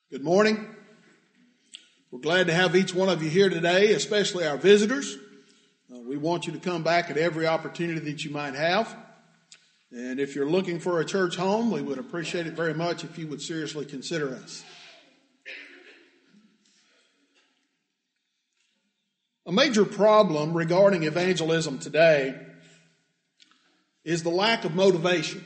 Good morning. We're glad to have each one of you here today, especially our visitors. We want you to come back at every opportunity that you might have. And if you're looking for a church home, we would appreciate it very much if you would seriously consider us. A major problem regarding evangelism today is the lack of motivation.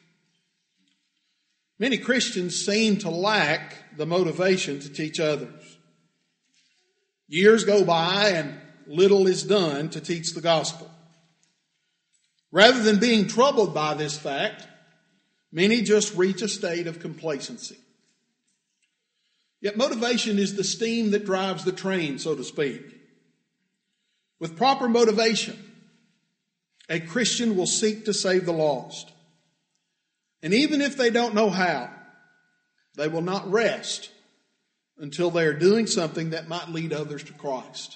Many Christians seem to lack the motivation to teach others. Years go by and little is done to teach the gospel. Rather than being troubled by this fact, many just reach a state of complacency. Yet motivation is the steam that drives the train, so to speak. With proper motivation, a Christian will seek to save the lost. And even if they don't know how, they will not rest until they are doing something that might lead others to Christ.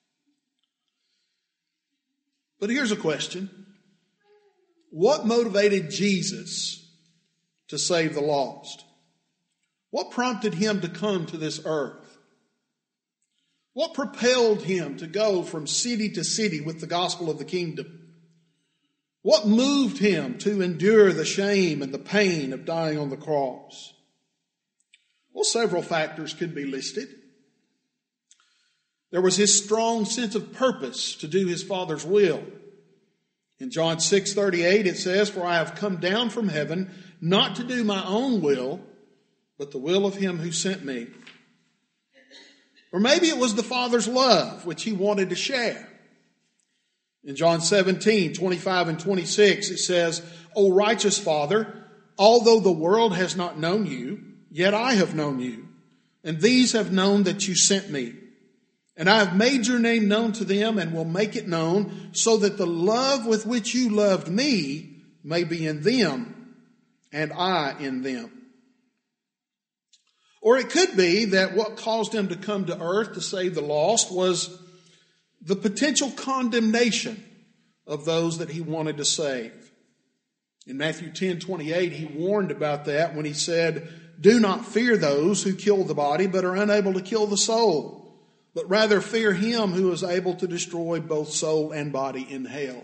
But here's a question. What motivated Jesus to save the lost? What prompted him to come to this earth? What propelled him to go from city to city with the gospel of the kingdom? What moved him to endure the shame and the pain of dying on the cross? Well, several factors could be listed. There was his strong sense of purpose to do his Father's will. In John 6:38 it says, "For I have come down from heaven not to do my own will, but the will of him who sent me." Or maybe it was the Father's love which he wanted to share. In John 17:25 and 26 it says, "O righteous Father, although the world has not known you, yet I have known you, and these have known that you sent me. And I have made your name known to them and will make it known, so that the love with which you loved me may be in them, and I in them." Or it could be that what caused him to come to earth to save the lost was the potential condemnation of those that he wanted to save. In Matthew 10:28, he warned about that when he said, "Do not fear those who kill the body but are unable to kill the soul, but rather fear him who is able to destroy both soul and body in hell."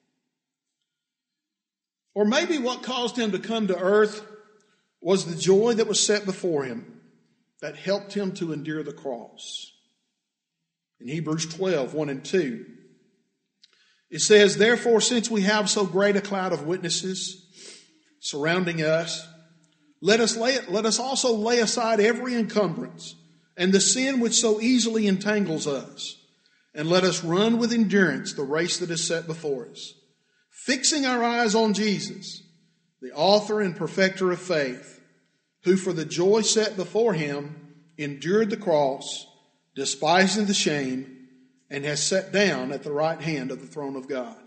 Or maybe what caused him to come to earth was the joy that was set before him that helped him to endure the cross. In Hebrews 12:1 and 2, it says, "Therefore, since we have so great a cloud of witnesses surrounding us, let us also lay aside every encumbrance and the sin which so easily entangles us, and let us run with endurance the race that is set before us, fixing our eyes on Jesus, the author and perfecter of faith, who for the joy set before him endured the cross, despising the shame, and has sat down at the right hand of the throne of God."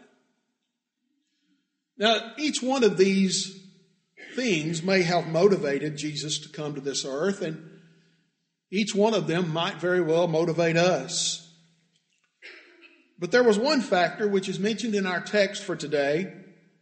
Now, each one of these things may have motivated Jesus to come to this earth, and each one of them might very well motivate us. But there was one factor which is mentioned in our text for today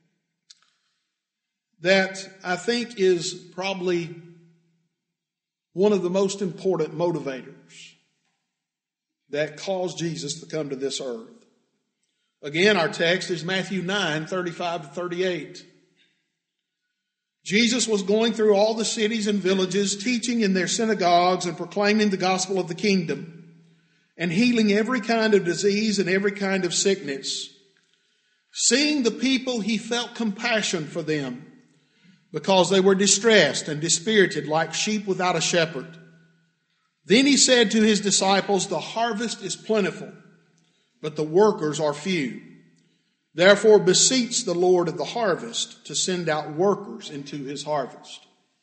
that I think is probably one of the most important motivators that caused Jesus to come to this earth. Again, our text is Matthew 9:35 to 38. Jesus was going through all the cities and villages, teaching in their synagogues and proclaiming the gospel of the kingdom, and healing every kind of disease and every kind of sickness. Seeing the people, he felt compassion for them, because they were distressed and dispirited like sheep without a shepherd. Then he said to his disciples, "The harvest is plentiful, but the workers are few. Therefore beseech the Lord of the harvest to send out workers into his harvest."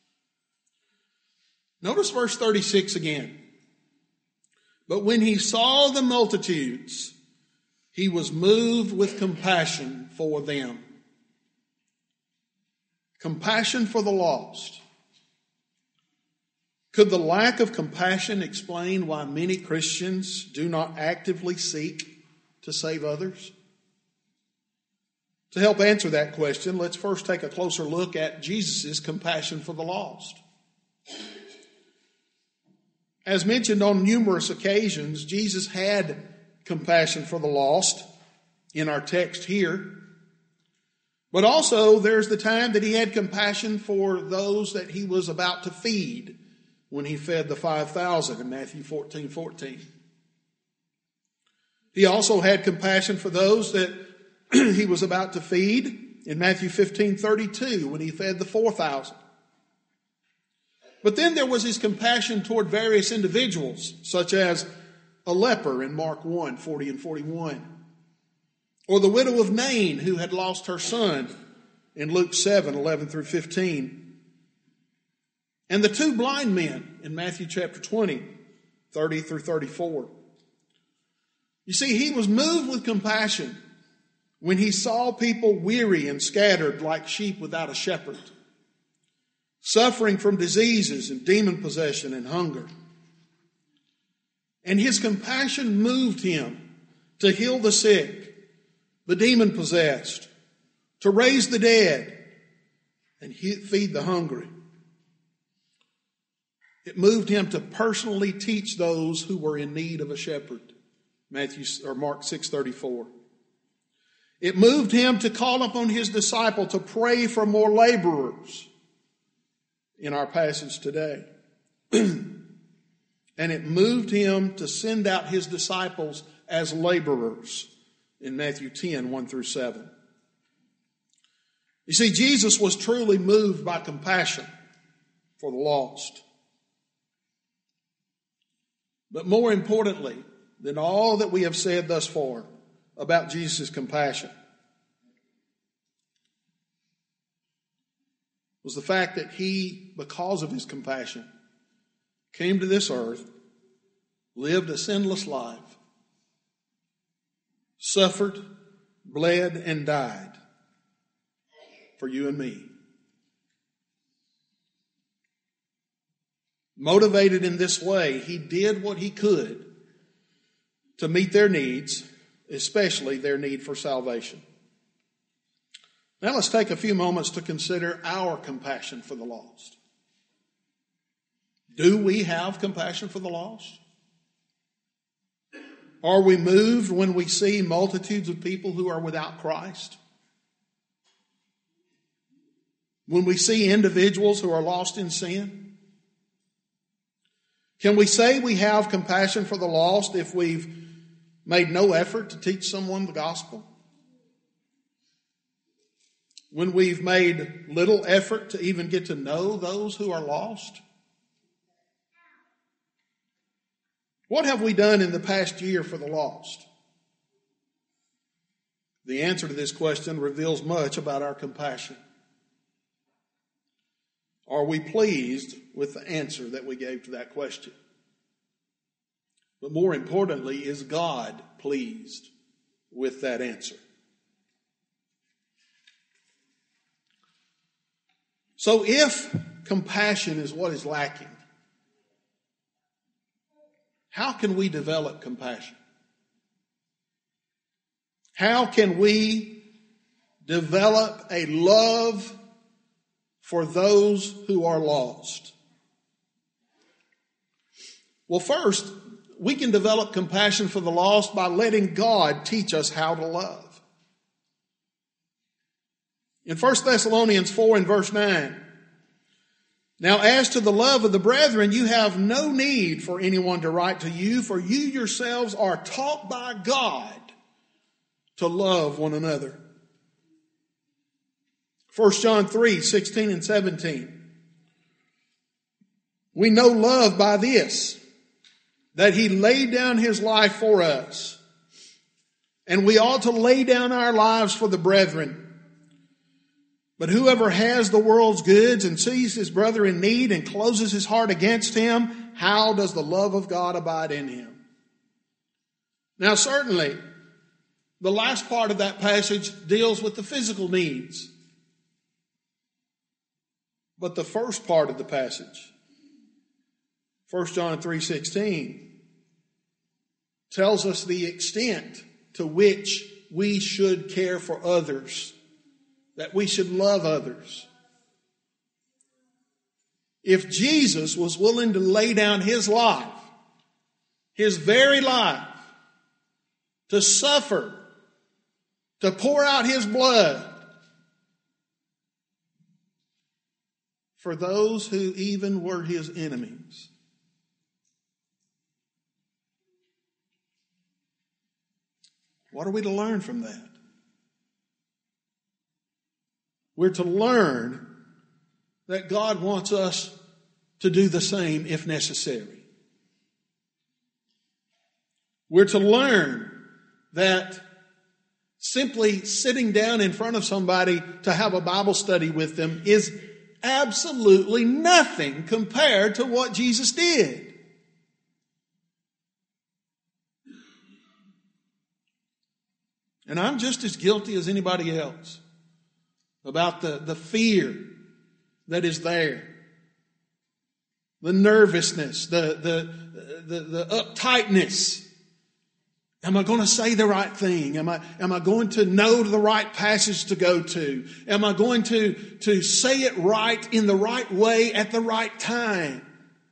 Notice verse 36 again. "But when he saw the multitudes, he was moved with compassion for them." Compassion for the lost. Could the lack of compassion explain why many Christians do not actively seek to save others? To help answer that question, let's first take a closer look at Jesus' compassion for the lost. As mentioned on numerous occasions, Jesus had compassion for the lost in our text here. But also there's the time that he had compassion for those that he was about to feed when he fed the 5,000 in Matthew 14:14. He also had compassion for those that he was about to feed in Matthew 15:32 when he fed the 4,000. But then there was his compassion toward various individuals, such as a leper in Mark 1:40 and 41. Or the widow of Nain who had lost her son in Luke 7:11 through 15. And the two blind men in Matthew chapter 20, 30 through 34. You see, he was moved with compassion when he saw people weary and scattered like sheep without a shepherd, suffering from diseases and demon possession and hunger. And his compassion moved him to heal the sick, the demon possessed, to raise the dead, and feed the hungry. It moved him to personally teach those who were in need of a shepherd. Mark 6:34. It moved him to call upon his disciple to pray for more laborers in our passage today. And it moved him to send out his disciples as laborers in Matthew 10:1 through 7. You see, Jesus was truly moved by compassion for the lost. But more importantly than all that we have said thus far about Jesus' compassion was the fact that he, because of his compassion, came to this earth, lived a sinless life, suffered, bled, and died for you and me. Motivated in this way, he did what he could to meet their needs, especially their need for salvation. Now let's take a few moments to consider our compassion for the lost. Do we have compassion for the lost? Are we moved when we see multitudes of people who are without Christ? When we see individuals who are lost in sin? Can we say we have compassion for the lost if we've made no effort to teach someone the gospel? When we've made little effort to even get to know those who are lost? What have we done in the past year for the lost? The answer to this question reveals much about our compassion. Are we pleased with the answer that we gave to that question? But more importantly, is God pleased with that answer? So if compassion is what is lacking, how can we develop compassion? How can we develop a love for those who are lost? Well, first, we can develop compassion for the lost by letting God teach us how to love. In 1 Thessalonians 4 and verse 9, now as to the love of the brethren, you have no need for anyone to write to you, for you yourselves are taught by God to love one another. 1 John 3, 16 and 17. We know love by this, that he laid down his life for us. And we ought to lay down our lives for the brethren. But whoever has the world's goods and sees his brother in need and closes his heart against him, how does the love of God abide in him? Now certainly, the last part of that passage deals with the physical needs. But the first part of the passage, 1 John 3:16, tells us the extent to which we should care for others, that we should love others. If Jesus was willing to lay down his life His very life to suffer, to pour out His blood for those who even were His enemies. What are we to learn from that? We're to learn that God wants us to do the same if necessary. We're to learn that simply sitting down in front of somebody to have a Bible study with them is absolutely nothing compared to what Jesus did. And I'm just as guilty as anybody else about the fear that is there. The nervousness, the uptightness. Am I going to say the right thing? Am I going to know the right passage to go to? Am I going to say it right in the right way at the right time?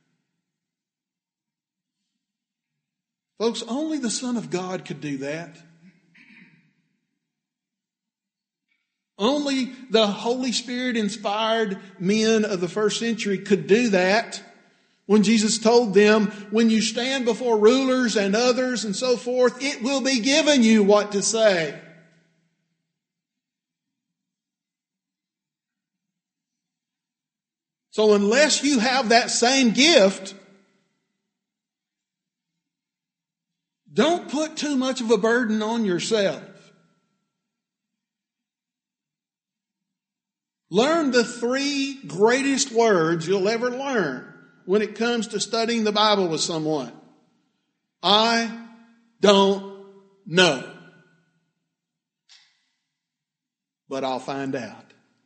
Folks, only the Son of God could do that. Only the Holy Spirit inspired men of the first century could do that. When Jesus told them, when you stand before rulers and others and so forth, it will be given you what to say. So unless you have that same gift, don't put too much of a burden on yourself. Learn the 3 greatest words you'll ever learn when it comes to studying the Bible with someone. I don't know, but I'll find out.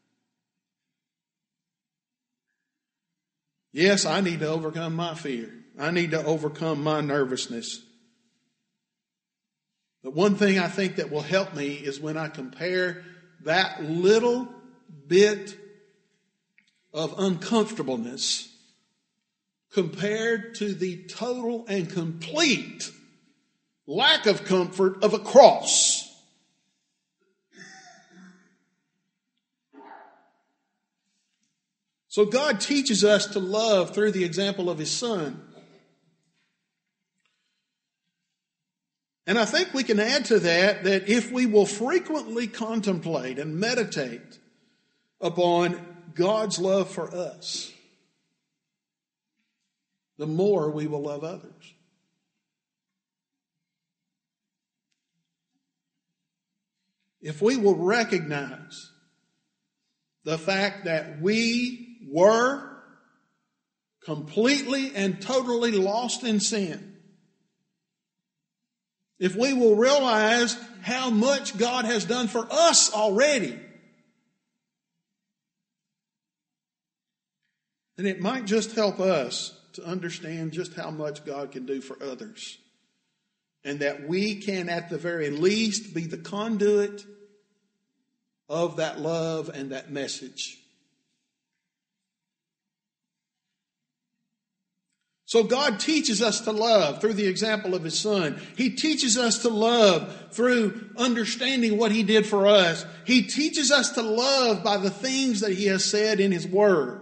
Yes, I need to overcome my fear. I need to overcome my nervousness. But one thing I think that will help me is when I compare that little bit of uncomfortableness compared to the total and complete lack of comfort of a cross. So God teaches us to love through the example of His Son. And I think we can add to that if we will frequently contemplate and meditate upon God's love for us, the more we will love others. If we will recognize the fact that we were completely and totally lost in sin, if we will realize how much God has done for us already, then it might just help us to understand just how much God can do for others. And that we can, at the very least, be the conduit of that love and that message. So God teaches us to love through the example of His Son. He teaches us to love through understanding what He did for us. He teaches us to love by the things that He has said in His Word.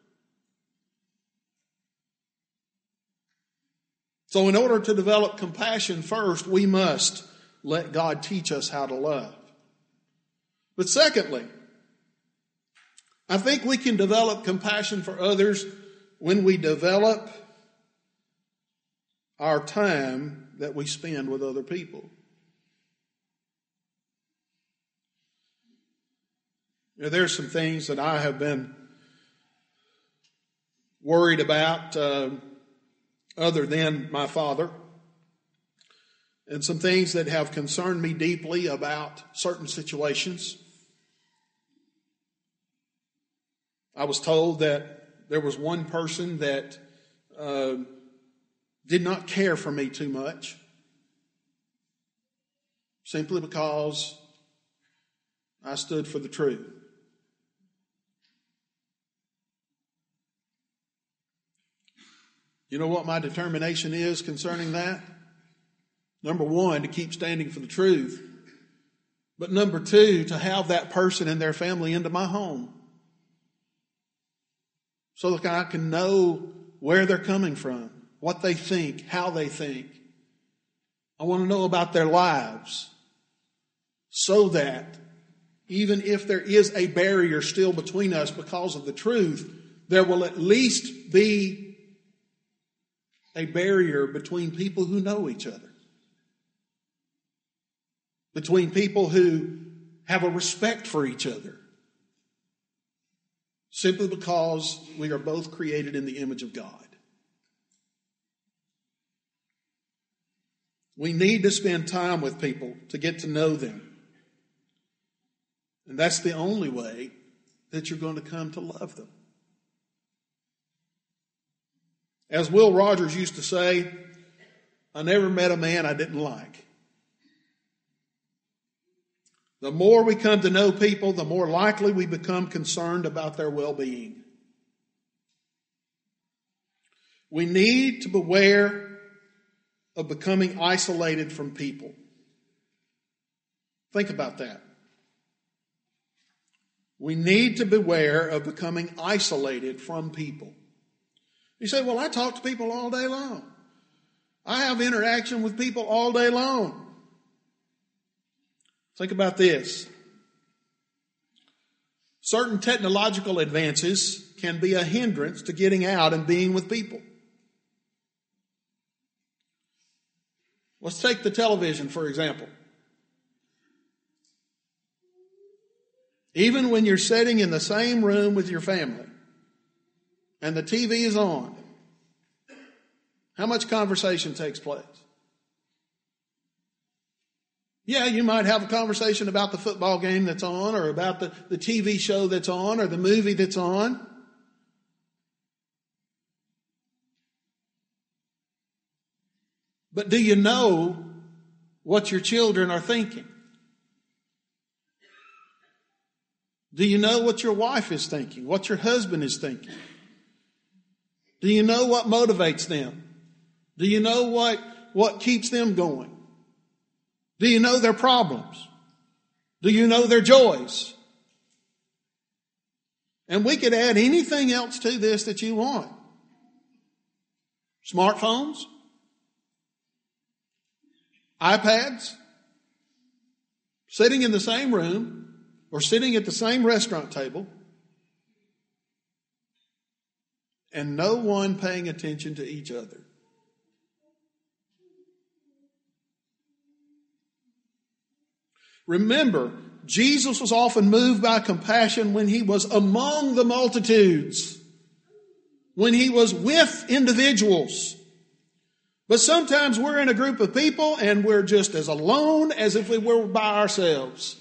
So in order to develop compassion, first, we must let God teach us how to love. But secondly, I think we can develop compassion for others when we develop our time that we spend with other people. There's some things that I have been worried about other than my father, and some things that have concerned me deeply about certain situations. I was told that there was one person that did not care for me too much, simply because I stood for the truth. You know what my determination is concerning that? Number one, to keep standing for the truth. But number two, to have that person and their family into my home, so that I can know where they're coming from, what they think, how they think. I want to know about their lives, so that even if there is a barrier still between us because of the truth, there will at least be a barrier between people who know each other. Between people who have a respect for each other. Simply because we are both created in the image of God. We need to spend time with people to get to know them. And that's the only way that you're going to come to love them. As Will Rogers used to say, I never met a man I didn't like. The more we come to know people, the more likely we become concerned about their well-being. We need to beware of becoming isolated from people. Think about that. We need to beware of becoming isolated from people. You say, well, I talk to people all day long. I have interaction with people all day long. Think about this. Certain technological advances can be a hindrance to getting out and being with people. Let's take the television, for example. Even when you're sitting in the same room with your family and the TV is on, how much conversation takes place? Yeah, you might have a conversation about the football game that's on, or about the TV show that's on, or the movie that's on. But do you know what your children are thinking? Do you know what your wife is thinking? What your husband is thinking? Do you know what motivates them? Do you know what keeps them going? Do you know their problems? Do you know their joys? And we could add anything else to this that you want. Smartphones, iPads, sitting in the same room or sitting at the same restaurant table, and no one paying attention to each other. Remember, Jesus was often moved by compassion when he was among the multitudes, when he was with individuals. But sometimes we're in a group of people and we're just as alone as if we were by ourselves,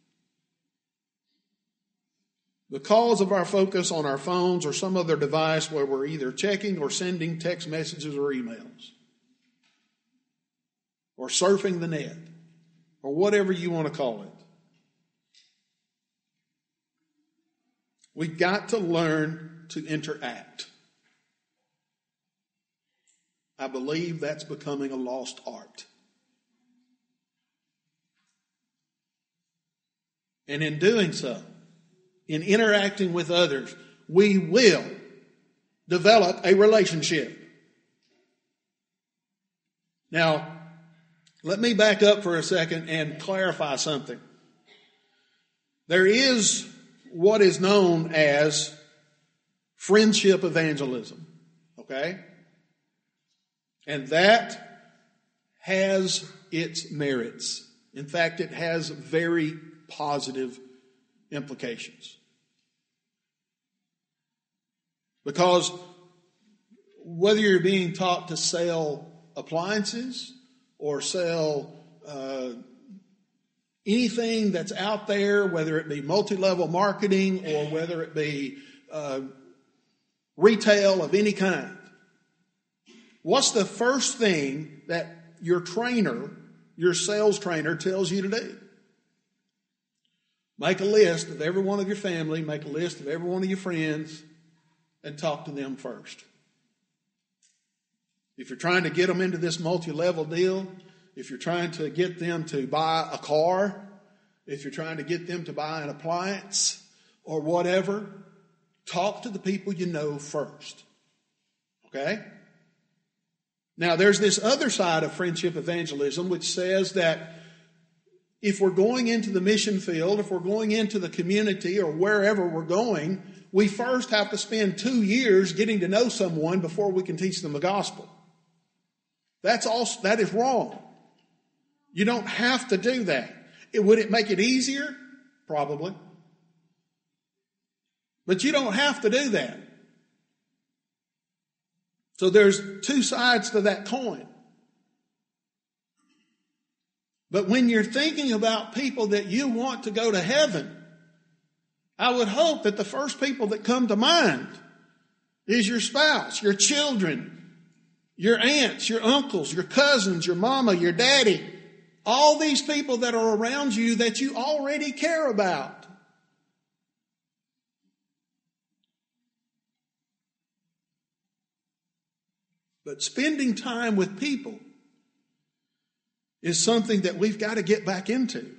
because of our focus on our phones or some other device where we're either checking or sending text messages or emails, or surfing the net, or whatever you want to call it. We've got to learn to interact. I believe that's becoming a lost art. And in doing so, in interacting with others, we will develop a relationship. Now, let me back up for a second and clarify something. There is what is known as friendship evangelism, okay? And that has its merits. In fact, it has very positive implications. Because whether you're being taught to sell appliances or sell anything that's out there, whether it be multi-level marketing or whether it be retail of any kind, what's the first thing that your trainer, your sales trainer, tells you to do? Make a list of every one of your family, make a list of every one of your friends, and talk to them first. If you're trying to get them into this multi-level deal, if you're trying to get them to buy a car, if you're trying to get them to buy an appliance or whatever, talk to the people you know first. Okay? Now, there's this other side of friendship evangelism which says that if we're going into the mission field, if we're going into the community or wherever we're going, we first have to spend 2 years getting to know someone before we can teach them the gospel. That is wrong. You don't have to do that. Would it make it easier? Probably. But you don't have to do that. So there's two sides to that coin. But when you're thinking about people that you want to go to heaven, I would hope that the first people that come to mind is your spouse, your children, your aunts, your uncles, your cousins, your mama, your daddy, all these people that are around you that you already care about. But spending time with people is something that we've got to get back into.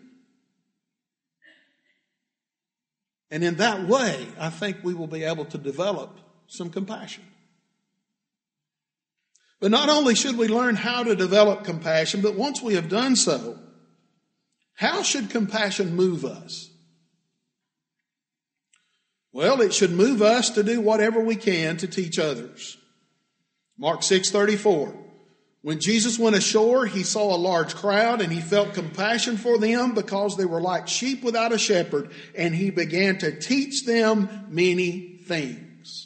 And in that way, I think we will be able to develop some compassion. But not only should we learn how to develop compassion, but once we have done so, how should compassion move us? Well, it should move us to do whatever we can to teach others. Mark 6:34. When Jesus went ashore, he saw a large crowd and he felt compassion for them because they were like sheep without a shepherd, and he began to teach them many things.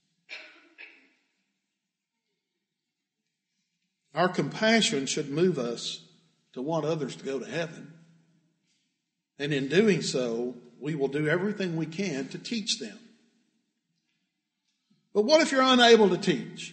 Our compassion should move us to want others to go to heaven. And in doing so, we will do everything we can to teach them. But what if you're unable to teach?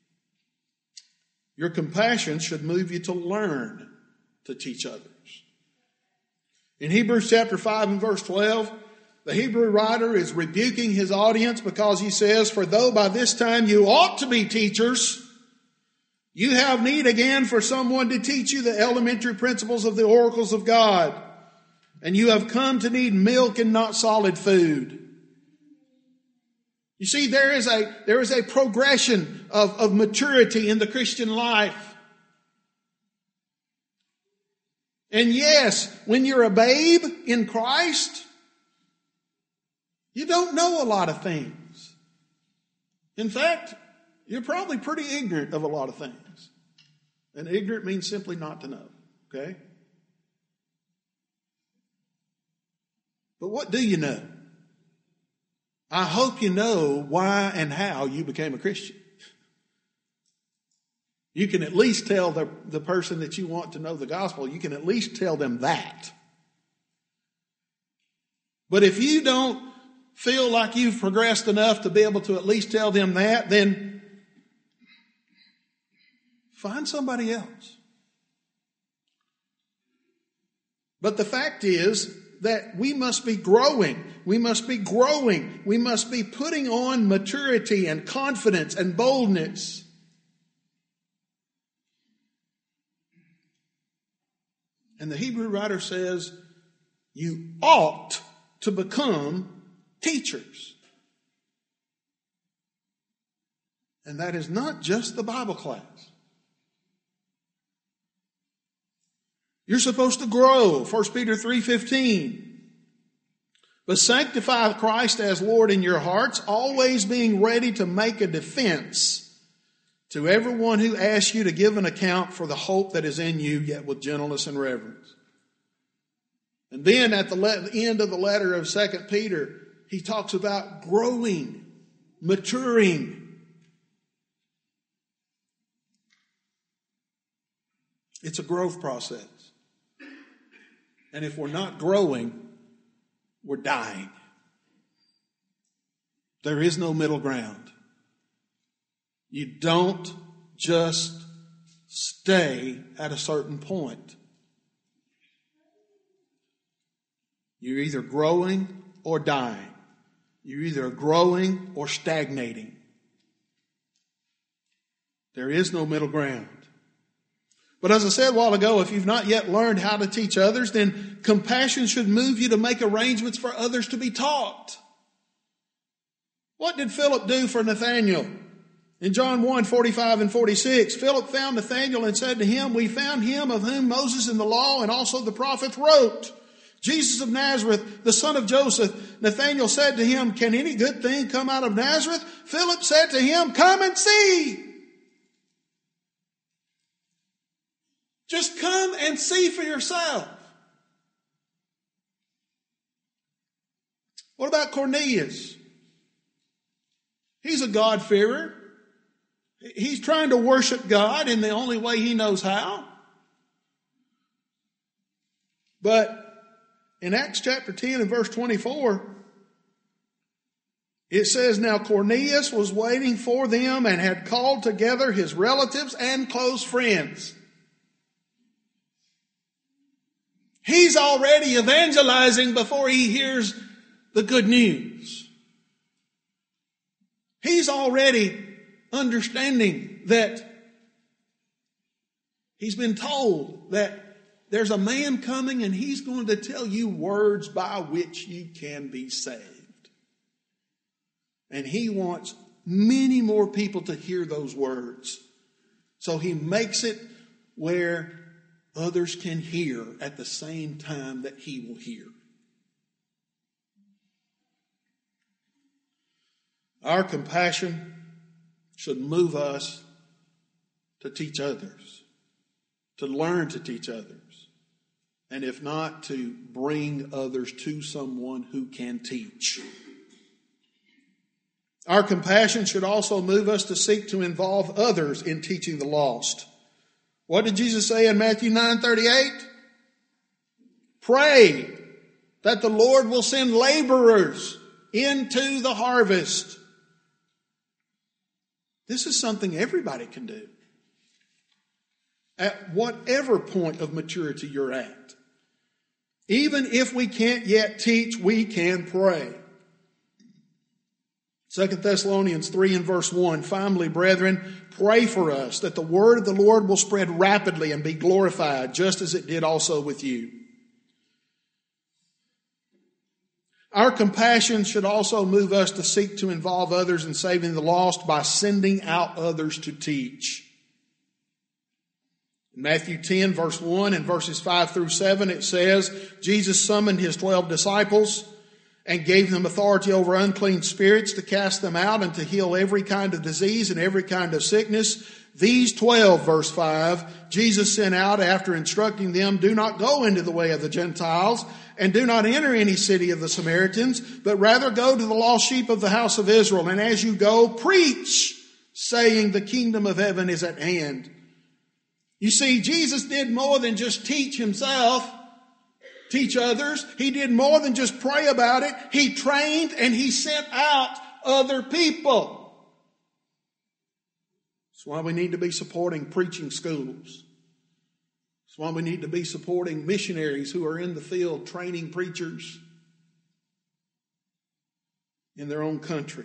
Your compassion should move you to learn to teach others. In Hebrews chapter 5 and verse 12, the Hebrew writer is rebuking his audience because he says, "For though by this time you ought to be teachers, you have need again for someone to teach you the elementary principles of the oracles of God. And you have come to need milk and not solid food." You see, there is a progression of maturity in the Christian life. And yes, when you're a babe in Christ, you don't know a lot of things. In fact, you're probably pretty ignorant of a lot of things. And ignorant means simply not to know, okay? But what do you know? I hope you know why and how you became a Christian. You can at least tell the person that you want to know the gospel, you can at least tell them that. But if you don't feel like you've progressed enough to be able to at least tell them that, then find somebody else. But the fact is that we must be growing. We must be growing. We must be putting on maturity and confidence and boldness. And the Hebrew writer says, you ought to become teachers. And that is not just the Bible class. You're supposed to grow, 1 Peter 3:15. But sanctify Christ as Lord in your hearts, always being ready to make a defense to everyone who asks you to give an account for the hope that is in you, yet with gentleness and reverence. And then at the end of the letter of 2 Peter, he talks about growing, maturing. It's a growth process. And if we're not growing, we're dying. There is no middle ground. You don't just stay at a certain point. You're either growing or dying. You're either growing or stagnating. There is no middle ground. But as I said a while ago, if you've not yet learned how to teach others, then compassion should move you to make arrangements for others to be taught. What did Philip do for Nathanael? In John 1:45 and 46, Philip found Nathanael and said to him, "We found him of whom Moses in the law and also the prophets wrote, Jesus of Nazareth, the son of Joseph." Nathanael said to him, "Can any good thing come out of Nazareth?" Philip said to him, "Come and see." Just come and see for yourself. What about Cornelius? He's a God-fearer. He's trying to worship God in the only way he knows how. But in Acts chapter 10 and verse 24, it says, "Now Cornelius was waiting for them and had called together his relatives and close friends." He's already evangelizing before he hears the good news. He's already understanding that he's been told that there's a man coming and he's going to tell you words by which you can be saved. And he wants many more people to hear those words. So he makes it where others can hear at the same time that he will hear. Our compassion should move us to teach others, to learn to teach others, and if not, to bring others to someone who can teach. Our compassion should also move us to seek to involve others in teaching the lost. What did Jesus say in Matthew 9:38? Pray that the Lord will send laborers into the harvest. This is something everybody can do. At whatever point of maturity you're at. Even if we can't yet teach, we can pray. 2 Thessalonians 3 and verse 1, "Finally, brethren, pray for us that the word of the Lord will spread rapidly and be glorified, just as it did also with you." Our compassion should also move us to seek to involve others in saving the lost by sending out others to teach. In Matthew 10 verse 1 and verses 5 through 7, it says, Jesus summoned his 12 disciples and gave them authority over unclean spirits to cast them out and to heal every kind of disease and every kind of sickness. These 12, verse 5, Jesus sent out after instructing them, "Do not go into the way of the Gentiles, and do not enter any city of the Samaritans, but rather go to the lost sheep of the house of Israel. And as you go, preach, saying the kingdom of heaven is at hand." You see, Jesus did more than just teach himself, teach others. He did more than just pray about it. He trained and he sent out other people. That's why we need to be supporting preaching schools. That's why we need to be supporting missionaries who are in the field training preachers in their own country.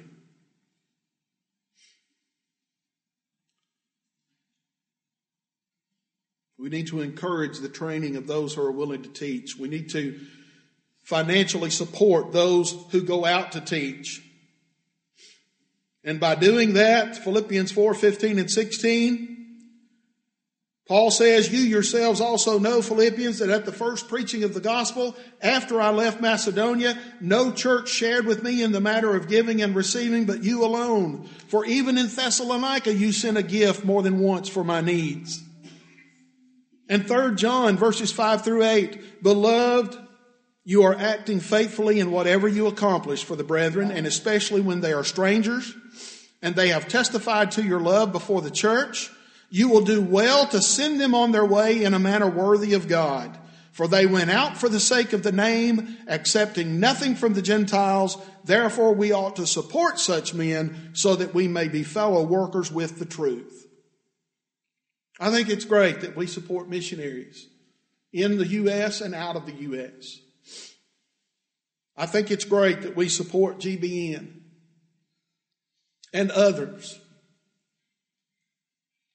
We need to encourage the training of those who are willing to teach. We need to financially support those who go out to teach. And by doing that, Philippians 4:15 and 16, Paul says, "You yourselves also know, Philippians, that at the first preaching of the gospel, after I left Macedonia, no church shared with me in the matter of giving and receiving, but you alone. For even in Thessalonica you sent a gift more than once for my needs." And 3 John verses 5 through 8, "Beloved, you are acting faithfully in whatever you accomplish for the brethren, and especially when they are strangers, and they have testified to your love before the church. You will do well to send them on their way in a manner worthy of God. For they went out for the sake of the name, accepting nothing from the Gentiles. Therefore we ought to support such men so that we may be fellow workers with the truth." I think it's great that we support missionaries in the U.S. and out of the U.S. I think it's great that we support GBN and others.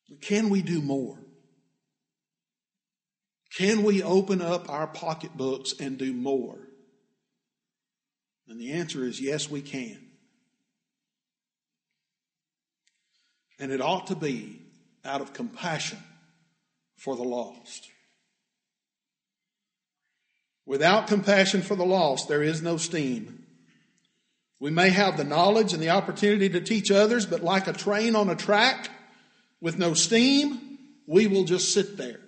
Can we do more? Can we open up our pocketbooks and do more? And the answer is yes, we can. And it ought to be out of compassion for the lost. Without compassion for the lost, there is no steam. We may have the knowledge and the opportunity to teach others, but like a train on a track with no steam, we will just sit there.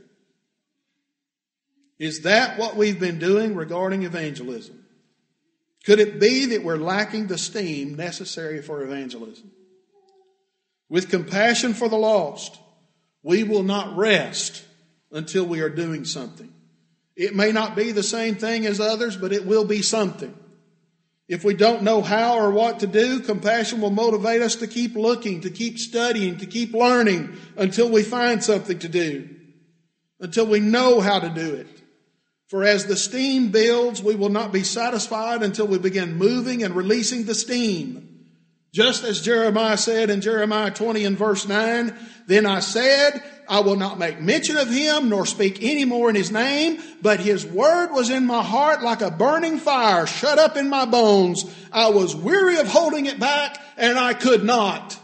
Is that what we've been doing regarding evangelism? Could it be that we're lacking the steam necessary for evangelism? With compassion for the lost, we will not rest until we are doing something. It may not be the same thing as others, but it will be something. If we don't know how or what to do, compassion will motivate us to keep looking, to keep studying, to keep learning until we find something to do, until we know how to do it. For as the steam builds, we will not be satisfied until we begin moving and releasing the steam. Just as Jeremiah said in Jeremiah 20 and verse 9, "Then I said, I will not make mention of him, nor speak any more in his name, but his word was in my heart like a burning fire, shut up in my bones. I was weary of holding it back, and I could not."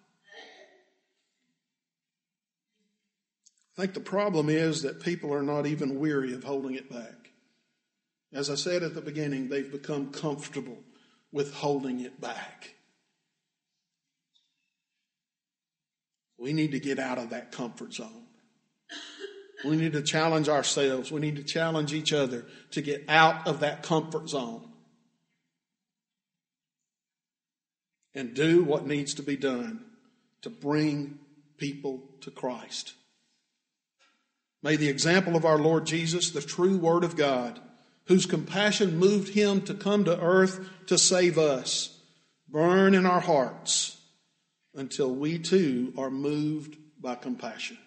I think the problem is that people are not even weary of holding it back. As I said at the beginning, they've become comfortable with holding it back. We need to get out of that comfort zone. We need to challenge ourselves. We need to challenge each other to get out of that comfort zone and do what needs to be done to bring people to Christ. May the example of our Lord Jesus, the true Word of God, whose compassion moved him to come to earth to save us, burn in our hearts until we too are moved by compassion.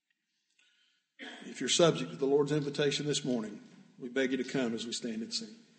If you're subject to the Lord's invitation this morning, we beg you to come as we stand and sing.